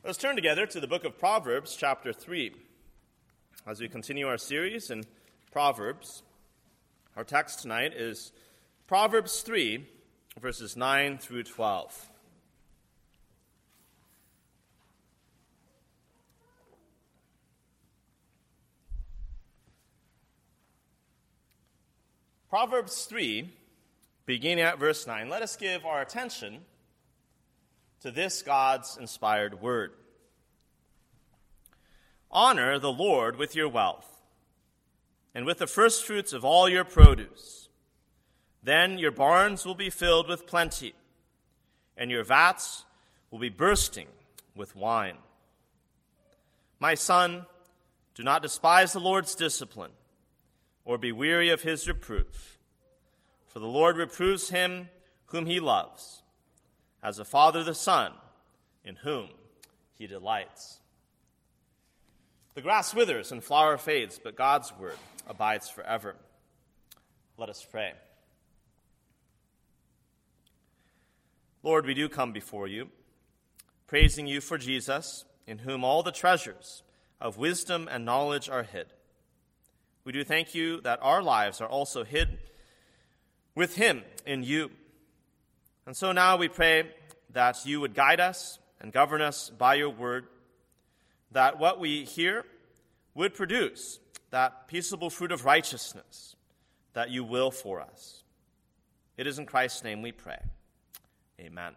Let's turn together to the book of Proverbs, chapter 3. As we continue our series in Proverbs, our text tonight is Proverbs 3, verses 9 through 12. Proverbs 3, beginning at verse 9, let us give our attention to this God's inspired word. Honor the Lord with your wealth, and with the firstfruits of all your produce. Then your barns will be filled with plenty, and your vats will be bursting with wine. My son, do not despise the Lord's discipline, or be weary of his reproof. For the Lord reproves him whom he loves, as a father the son in whom he delights. The grass withers and flower fades, but God's word abides forever. Let us pray. Lord, we do come before you, praising you for Jesus, in whom all the treasures of wisdom and knowledge are hid. We do thank you that our lives are also hid with him in you. And so now we pray that you would guide us and govern us by your word, that what we hear would produce that peaceable fruit of righteousness that you will for us. It is in Christ's name we pray. Amen.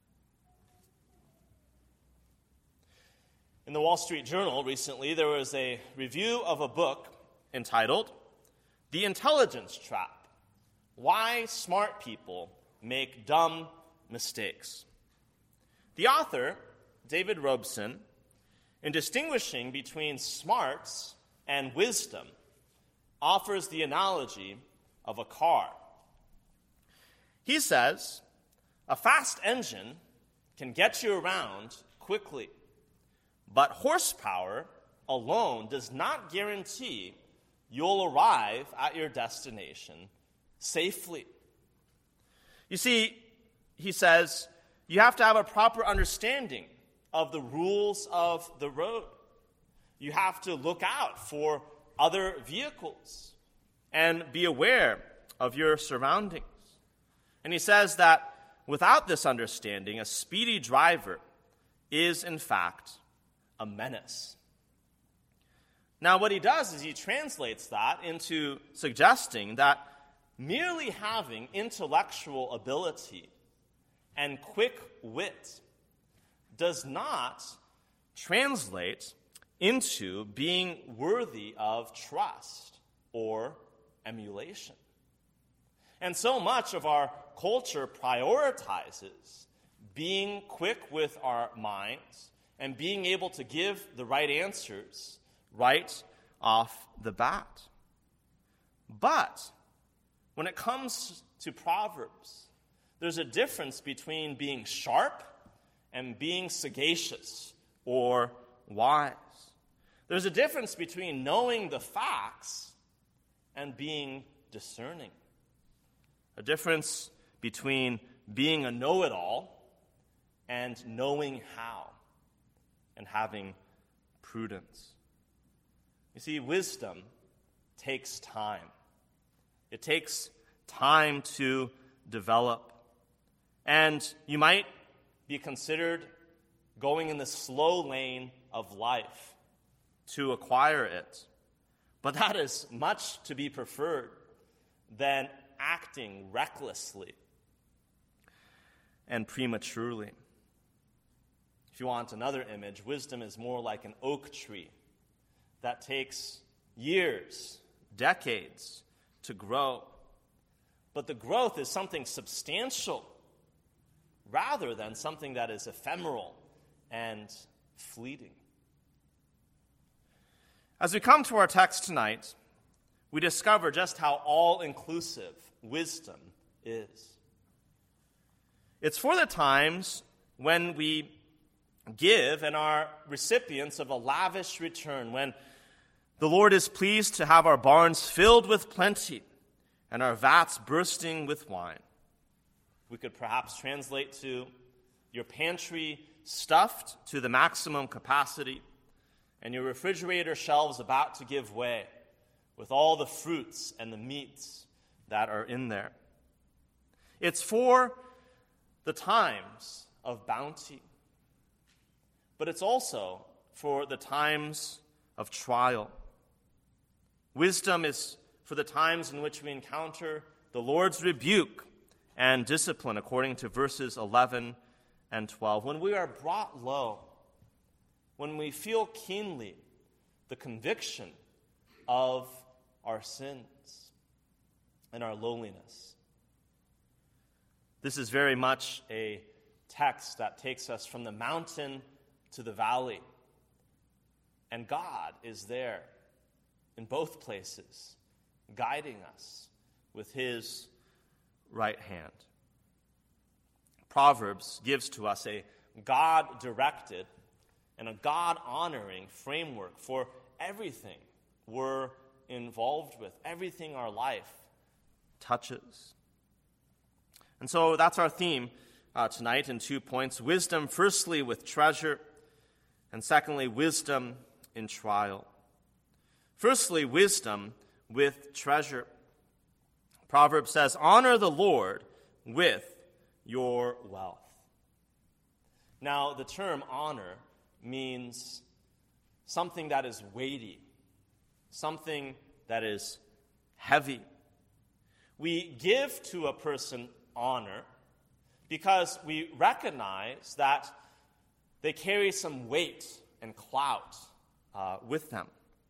In the Wall Street Journal recently, there was a review of a book entitled The Intelligence Trap: Why Smart People Make Dumb Mistakes. The author, David Robson, in distinguishing between smarts and wisdom, offers the analogy of a car. He says, a fast engine can get you around quickly, but horsepower alone does not guarantee you'll arrive at your destination safely. You see, he says, you have to have a proper understanding of the rules of the road. You have to look out for other vehicles and be aware of your surroundings. And he says that without this understanding, a speedy driver is, in fact, a menace. Now, what he does is he translates that into suggesting that merely having intellectual ability and quick wit does not translate into being worthy of trust or emulation. And so much of our culture prioritizes being quick with our minds and being able to give the right answers right off the bat. But when it comes to Proverbs, there's a difference between being sharp and being sagacious or wise. There's a difference between knowing the facts and being discerning. A difference between being a know-it-all and knowing how and having prudence. You see, wisdom takes time. It takes time to develop. And you might be considered going in the slow lane of life to acquire it. But that is much to be preferred than acting recklessly and prematurely. If you want another image, wisdom is more like an oak tree that takes years, decades to grow. But the growth is something substantial rather than something that is ephemeral and fleeting. As we come to our text tonight, we discover just how all-inclusive wisdom is. It's for the times when we give and are recipients of a lavish return, when the Lord is pleased to have our barns filled with plenty and our vats bursting with wine. We could perhaps translate to your pantry stuffed to the maximum capacity, and your refrigerator shelves about to give way with all the fruits and the meats that are in there. It's for the times of bounty, but it's also for the times of trial. Wisdom is for the times in which we encounter the Lord's rebuke and discipline, according to verses 11 and 12. When we are brought low, when we feel keenly the conviction of our sins and our lowliness. This is very much a text that takes us from the mountain to the valley. And God is there in both places, guiding us with his right hand. Proverbs gives to us a God-directed and a God-honoring framework for everything we're involved with, everything our life touches. And so that's our theme tonight in 2 points. Wisdom, firstly, with treasure, and secondly, wisdom in trial. Firstly, wisdom with treasure. Proverbs says, honor the Lord with your wealth. Now, the term honor means something that is weighty, something that is heavy. We give to a person honor because we recognize that they carry some weight and clout with them.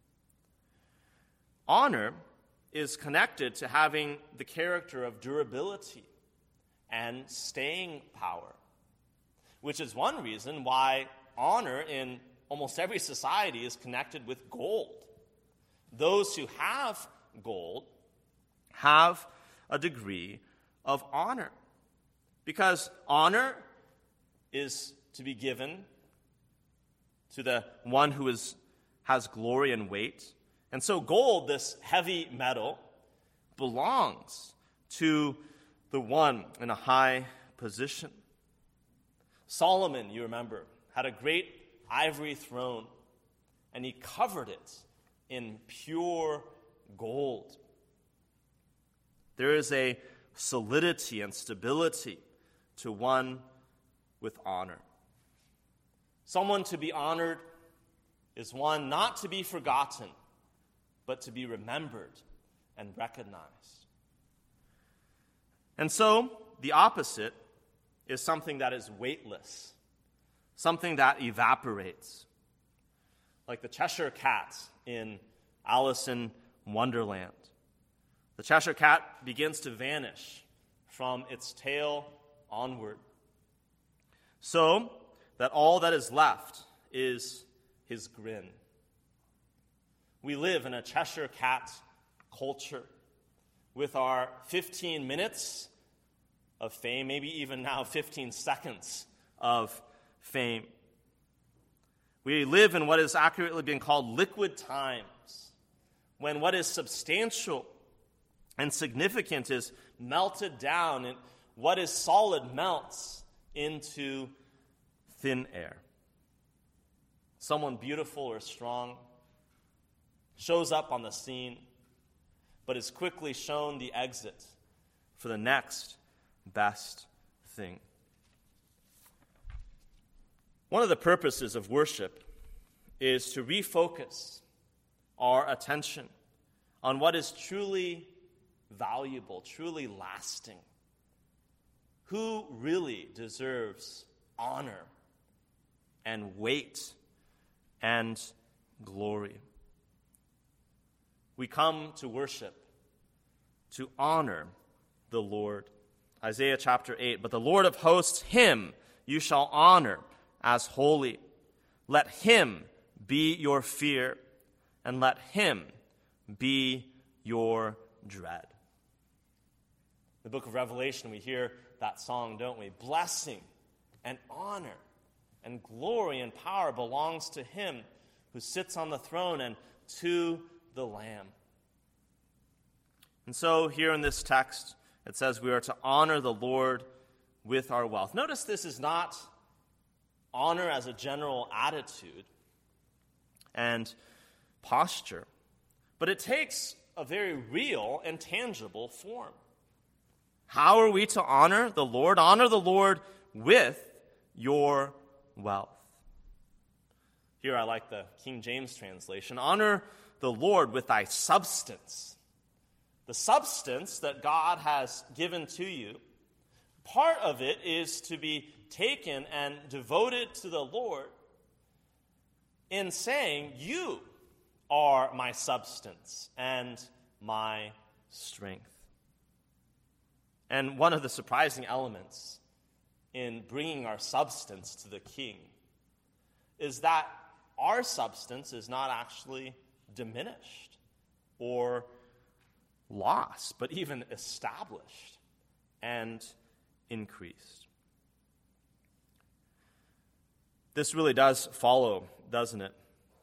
Honor is connected to having the character of durability and staying power, which is one reason why honor in almost every society is connected with gold. Those who have gold have a degree of honor, because honor is to be given to the one who has glory and weight. And so gold, this heavy metal, belongs to the one in a high position. Solomon, you remember, had a great ivory throne, and he covered it in pure gold. There is a solidity and stability to one with honor. Someone to be honored is one not to be forgotten, but to be remembered and recognized. And so, the opposite is something that is weightless, something that evaporates, like the Cheshire Cat in Alice in Wonderland. The Cheshire Cat begins to vanish from its tail onward, so that all that is left is his grin. We live in a Cheshire Cat culture with our 15 minutes of fame, maybe even now 15 seconds of fame. We live in what is accurately being called liquid times, when what is substantial and significant is melted down and what is solid melts into thin air. Someone beautiful or strong shows up on the scene, but is quickly shown the exit for the next best thing. One of the purposes of worship is to refocus our attention on what is truly valuable, truly lasting. Who really deserves honor and weight and glory? We come to worship to honor the Lord. Isaiah chapter 8, but the Lord of hosts, him you shall honor as holy. Let him be your fear, and let him be your dread. The book of Revelation, we hear that song, don't we? Blessing and honor and glory and power belongs to him who sits on the throne and to the Lamb. And so here in this text, it says we are to honor the Lord with our wealth. Notice this is not honor as a general attitude and posture, but it takes a very real and tangible form. How are we to honor the Lord? Honor the Lord with your wealth. Here I like the King James translation. Honor the Lord with thy substance. The substance that God has given to you, part of it is to be taken and devoted to the Lord in saying, you are my substance and my strength. And one of the surprising elements in bringing our substance to the King is that our substance is not actually diminished or lost, but even established and increased. This really does follow, doesn't it?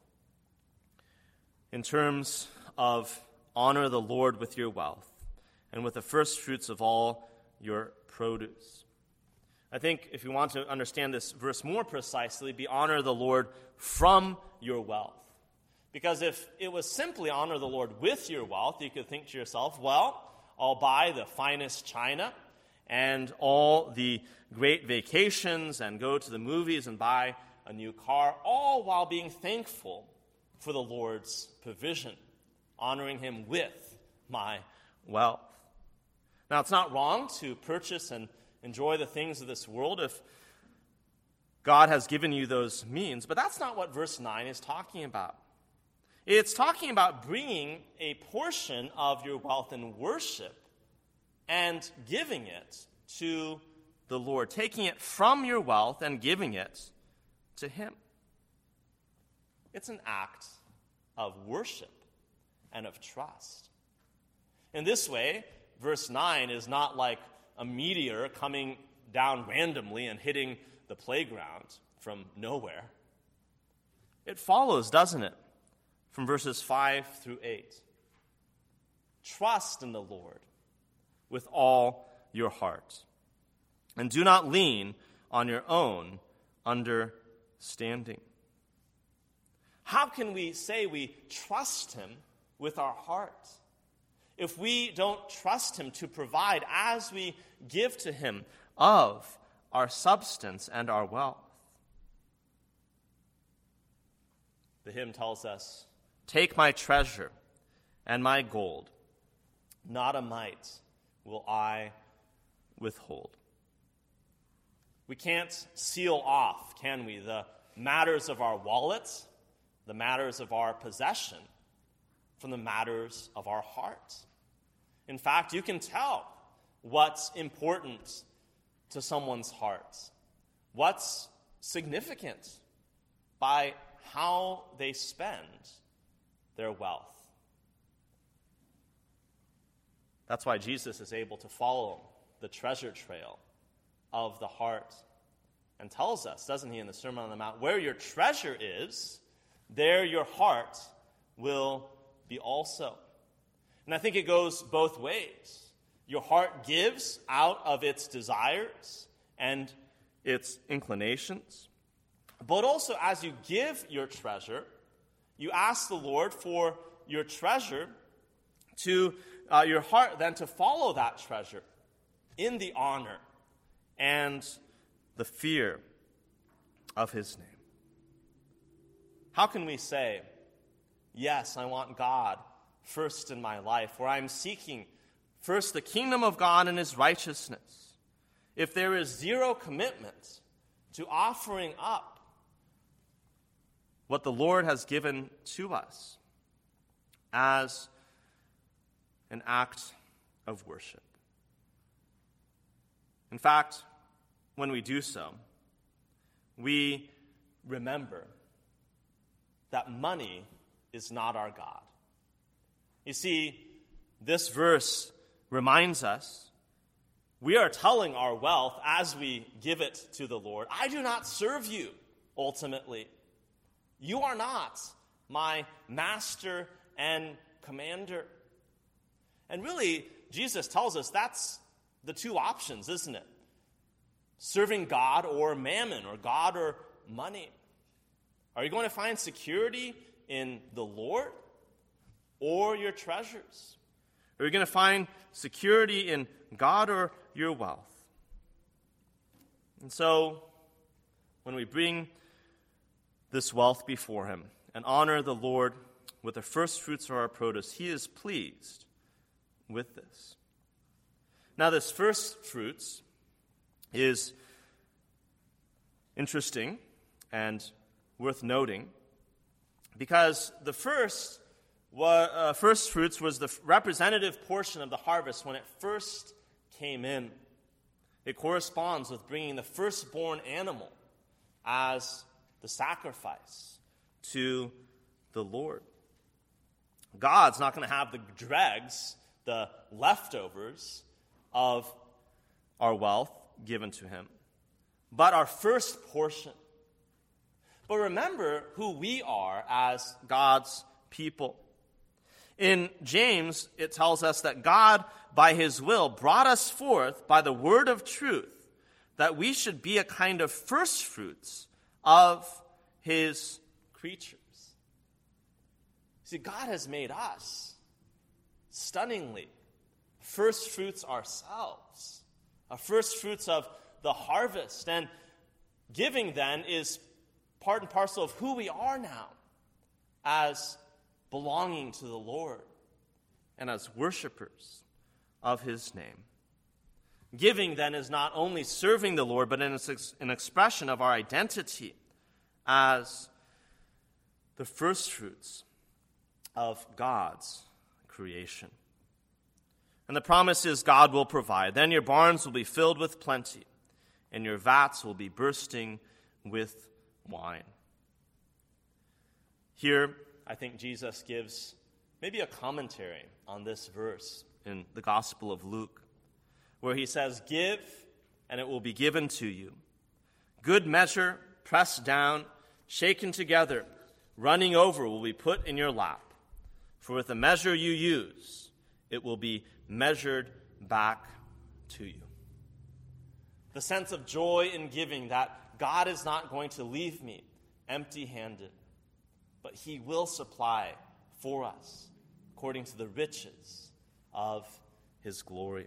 In terms of honor the Lord with your wealth and with the first fruits of all your produce. I think if you want to understand this verse more precisely, be honor the Lord from your wealth. Because if it was simply honor the Lord with your wealth, you could think to yourself, well, I'll buy the finest china and all the great vacations and go to the movies and buy a new car, all while being thankful for the Lord's provision, honoring him with my wealth. Now, it's not wrong to purchase and enjoy the things of this world if God has given you those means, but that's not what verse 9 is talking about. It's talking about bringing a portion of your wealth in worship and giving it to the Lord, taking it from your wealth and giving it to him. It's an act of worship and of trust. In this way, verse 9 is not like a meteor coming down randomly and hitting the playground from nowhere. It follows, doesn't it, from verses 5 through 8. Trust in the Lord with all your heart, and do not lean on your own understanding. How can we say we trust him with our heart if we don't trust him to provide as we give to him of our substance and our wealth? The hymn tells us, "Take my treasure and my gold, not a mite will I withhold." We can't seal off, can we, the matters of our wallet, the matters of our possession, from the matters of our heart. In fact, you can tell what's important to someone's heart, what's significant by how they spend their wealth. That's why Jesus is able to follow the treasure trail of the heart and tells us, doesn't he, in the Sermon on the Mount, where your treasure is, there your heart will be also. And I think it goes both ways. Your heart gives out of its desires and its inclinations. But also, as you give your treasure, you ask the Lord for your treasure to your heart then to follow that treasure in the honor and the fear of his name. How can we say, yes, I want God first in my life, where I'm seeking first the kingdom of God and his righteousness, if there is zero commitment to offering up what the Lord has given to us as an act of worship? In fact, when we do so, we remember that money is not our God. You see, this verse reminds us we are telling our wealth as we give it to the Lord, I do not serve you ultimately. You are not my master and commander. And really, Jesus tells us that's the two options, isn't it? Serving God or mammon, or God or money? Are you going to find security in the Lord or your treasures? Are you going to find security in God or your wealth? And so, when we bring this wealth before him and honor the Lord with the first fruits of our produce, he is pleased with this. Now, this first fruits is interesting and worth noting because the first fruits was the representative portion of the harvest when it first came in. It corresponds with bringing the firstborn animal as the sacrifice to the Lord. God's not going to have the dregs, the leftovers of our wealth given to him, but our first portion. But remember who we are as God's people. In James, it tells us that God, by his will, brought us forth by the word of truth, that we should be a kind of first fruits of his creatures. See, God has made us stunningly first fruits ourselves, first fruits of the harvest. And giving then is part and parcel of who we are now as belonging to the Lord and as worshipers of his name. Giving then is not only serving the Lord, but an expression of our identity as the first fruits of God's creation. And the promise is God will provide. Then your barns will be filled with plenty, and your vats will be bursting with wine. Here, I think Jesus gives maybe a commentary on this verse in the Gospel of Luke, where he says, "Give, and it will be given to you. Good measure, pressed down, shaken together, running over will be put in your lap. For with the measure you use, it will be measured back to you." The sense of joy in giving, that God is not going to leave me empty-handed, but he will supply for us according to the riches of his glory.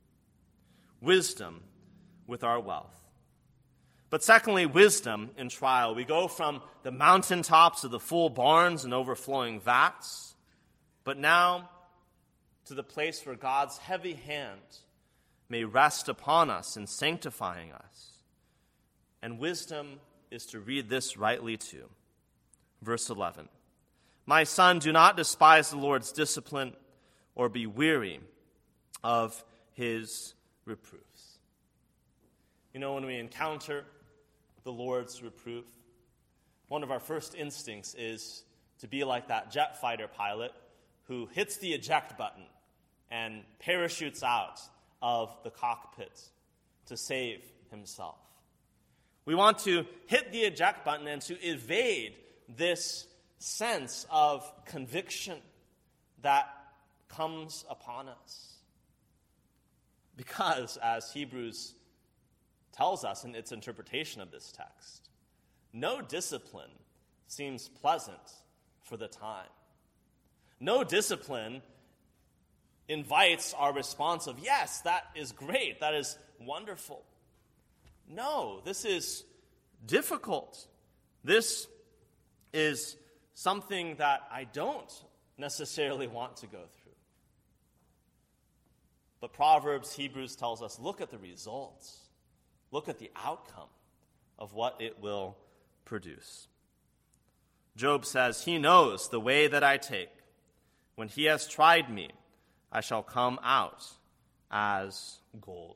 Wisdom with our wealth. But secondly, wisdom in trial. We go from the mountaintops of the full barns and overflowing vats, but now to the place where God's heavy hand may rest upon us in sanctifying us. And wisdom is to read this rightly too. Verse 11, "My son, do not despise the Lord's discipline or be weary of his reproofs." You know, when we encounter the Lord's reproof, one of our first instincts is to be like that jet fighter pilot who hits the eject button and parachutes out of the cockpit to save himself. We want to hit the eject button and to evade this sense of conviction that comes upon us. Because, as Hebrews tells us in its interpretation of this text, no discipline seems pleasant for the time. No discipline invites our response of, yes, that is great, that is wonderful. No, this is difficult. This is something that I don't necessarily want to go through. But Proverbs, Hebrews tells us, look at the results. Look at the outcome of what it will produce. Job says, "He knows the way that I take. When he has tried me, I shall come out as gold."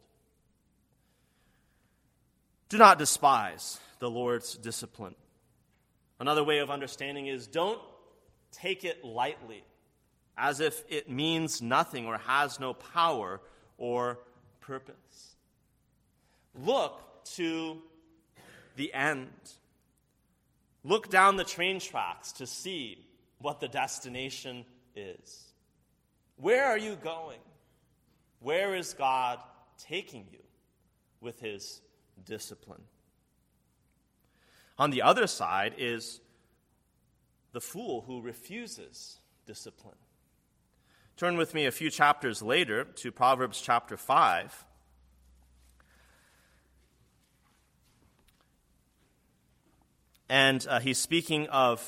Do not despise the Lord's discipline. Another way of understanding is don't take it lightly, as if it means nothing or has no power or purpose. Look to the end. Look down the train tracks to see what the destination is. Where are you going? Where is God taking you with his discipline? On the other side is the fool who refuses discipline. Turn with me a few chapters later to Proverbs chapter 5. And he's speaking of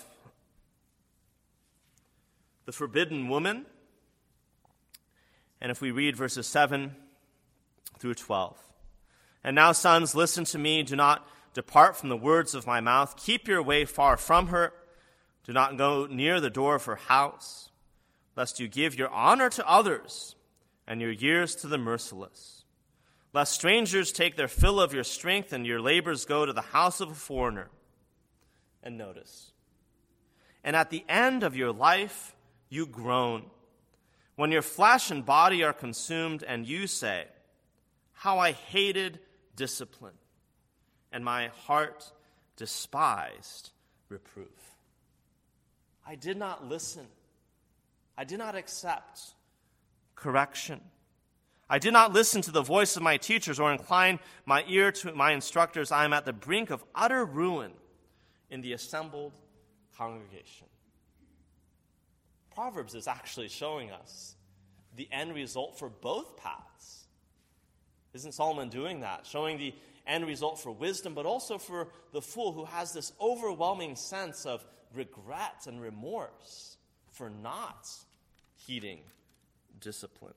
the forbidden woman. And if we read verses 7 through 12. And now, sons, listen to me. Do not depart from the words of my mouth. Keep your way far from her. Do not go near the door of her house, lest you give your honor to others and your years to the merciless. Lest strangers take their fill of your strength and your labors go to the house of a foreigner. And notice, and at the end of your life you groan, when your flesh and body are consumed, and you say, how I hated discipline, and my heart despised reproof. I did not listen. I did not accept correction. I did not listen to the voice of my teachers or incline my ear to my instructors. I am at the brink of utter ruin in the assembled congregation. Proverbs is actually showing us the end result for both paths. Isn't Solomon doing that? Showing the end result for wisdom, but also for the fool who has this overwhelming sense of regret and remorse for not heeding discipline.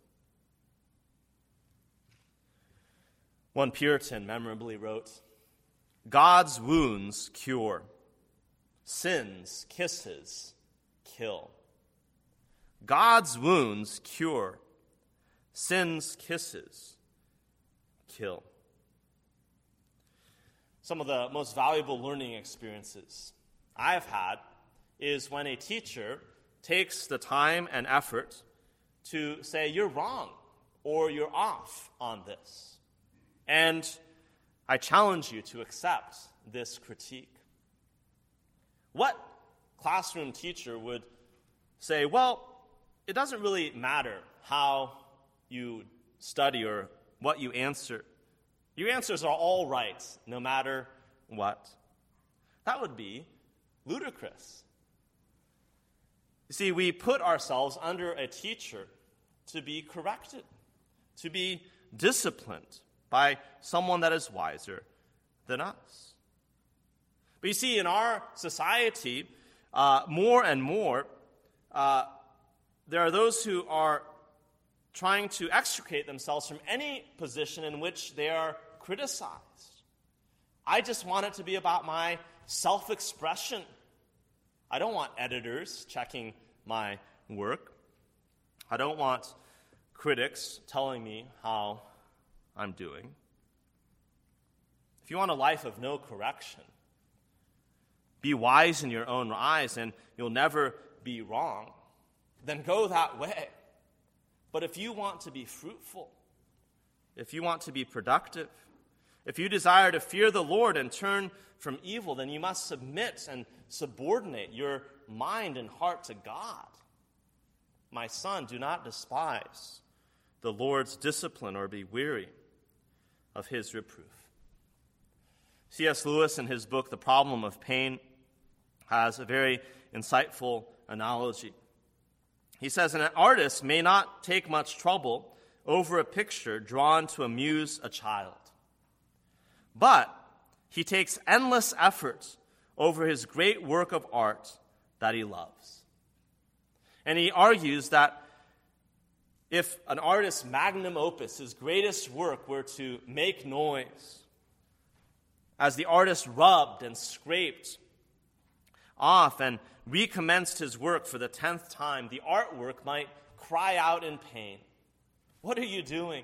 One Puritan memorably wrote, God's wounds cure, sin's kisses kill. God's wounds cure, sin's kisses kill. Some of the most valuable learning experiences I've had is when a teacher takes the time and effort to say, you're wrong or you're off on this. And I challenge you to accept this critique. What classroom teacher would say, well, it doesn't really matter how you study or what you answer. Your answers are all right, no matter what. That would be ludicrous. You see, we put ourselves under a teacher to be corrected, to be disciplined by someone that is wiser than us. But you see, in our society, more and more, there are those who are trying to extricate themselves from any position in which they are criticized. I just want it to be about my self-expression. I don't want editors checking my work. I don't want critics telling me how I'm doing. If you want a life of no correction, be wise in your own eyes and you'll never be wrong, then go that way. But if you want to be fruitful, if you want to be productive, if you desire to fear the Lord and turn from evil, then you must submit and subordinate your mind and heart to God. My son, do not despise the Lord's discipline or be weary of his reproof. C.S. Lewis, in his book, The Problem of Pain, has a very insightful analogy. He says, an artist may not take much trouble over a picture drawn to amuse a child, but he takes endless effort over his great work of art that he loves. And he argues that if an artist's magnum opus, his greatest work, were to make noise, as the artist rubbed and scraped off and recommenced his work for the 10th time, the artwork might cry out in pain. What are you doing?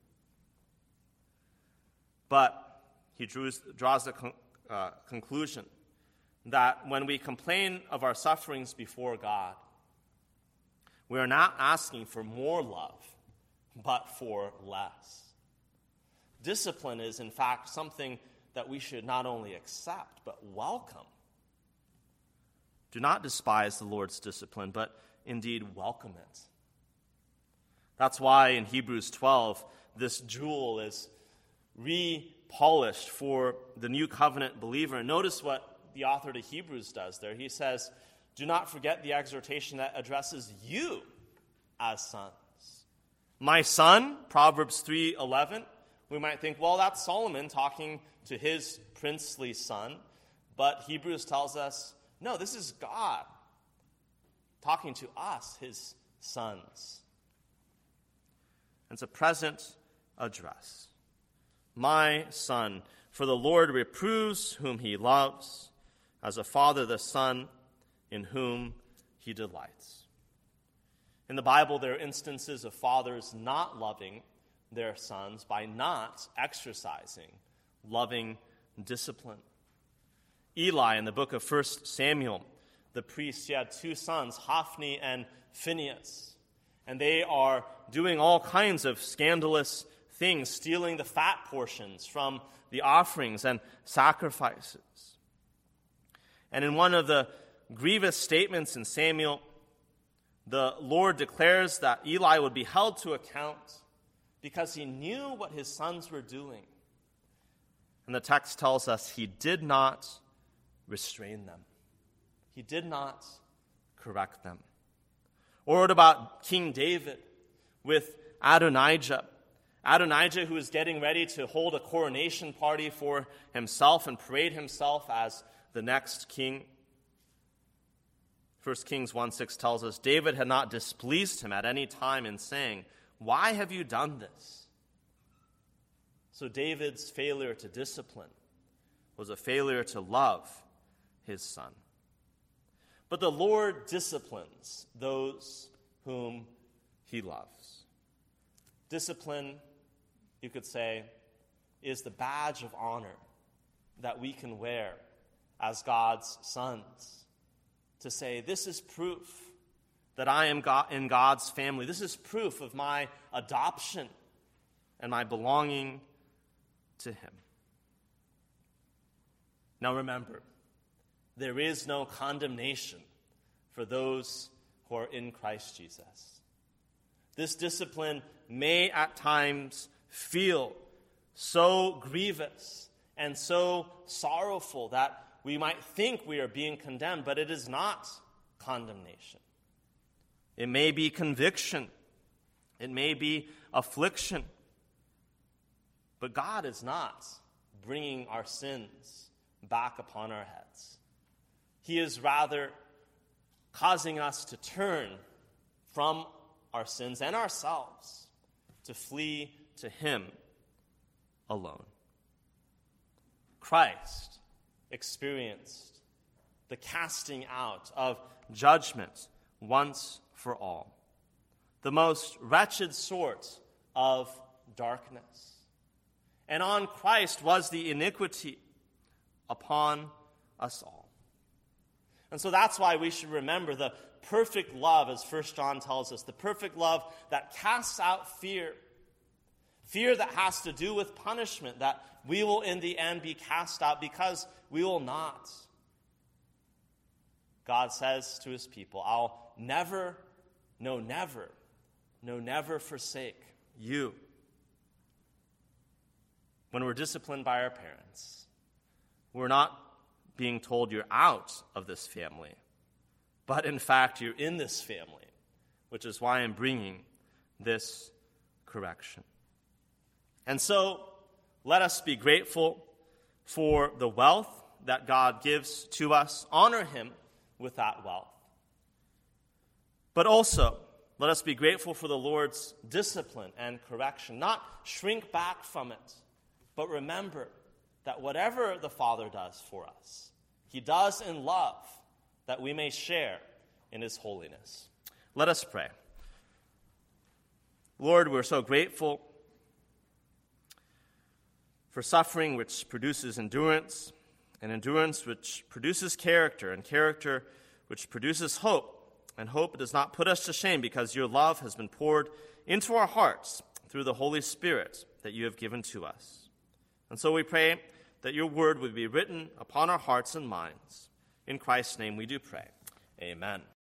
But he draws the conclusion that when we complain of our sufferings before God, we are not asking for more love, but for less. Discipline is, in fact, something that we should not only accept, but welcome. Do not despise the Lord's discipline, but indeed welcome it. That's why in Hebrews 12, this jewel is re-polished for the new covenant believer. And notice what the author to Hebrews does there. He says, do not forget the exhortation that addresses you as sons. My son, Proverbs 3:11. We might think, well, that's Solomon talking to his princely son. But Hebrews tells us, no, this is God talking to us, his sons. It's a present address. My son, for the Lord reproves whom he loves, as a father the son in whom he delights. In the Bible, there are instances of fathers not loving their sons by not exercising loving discipline. Eli, in the book of 1 Samuel, the priest, he had two sons, Hophni and Phinehas, and they are doing all kinds of scandalous things, stealing the fat portions from the offerings and sacrifices. And in one of the grievous statements in Samuel, the Lord declares that Eli would be held to account because he knew what his sons were doing. And the text tells us he did not restrain them. He did not correct them. Or what about King David with Adonijah? Adonijah, who is getting ready to hold a coronation party for himself and parade himself as the next king. 1 Kings 1:6 tells us, David had not displeased him at any time in saying, why have you done this? So David's failure to discipline was a failure to love his son. But the Lord disciplines those whom he loves. Discipline, you could say, is the badge of honor that we can wear as God's sons. To say, this is proof that I am in God's family. This is proof of my adoption and my belonging to him. Now remember, there is no condemnation for those who are in Christ Jesus. This discipline may at times feel so grievous and so sorrowful that we might think we are being condemned, but it is not condemnation. It may be conviction. It may be affliction. But God is not bringing our sins back upon our heads. He is rather causing us to turn from our sins and ourselves to flee to him alone. Christ experienced the casting out of judgment once for all, the most wretched sort of darkness. And on Christ was the iniquity upon us all. And so that's why we should remember the perfect love, as 1 John tells us, the perfect love that casts out fear. Fear that has to do with punishment, that we will in the end be cast out because we will not. God says to his people, I'll never forsake you. When we're disciplined by our parents, we're not being told you're out of this family, but in fact you're in this family, which is why I'm bringing this correction. And so let us be grateful for the wealth that God gives to us. Honor him with that wealth. But also, let us be grateful for the Lord's discipline and correction. Not shrink back from it, but remember that whatever the Father does for us, he does in love, that we may share in his holiness. Let us pray. Lord, we're so grateful for suffering which produces endurance, and endurance which produces character, and character which produces hope. And hope does not put us to shame because your love has been poured into our hearts through the Holy Spirit that you have given to us. And so we pray that your word would be written upon our hearts and minds. In Christ's name we do pray. Amen.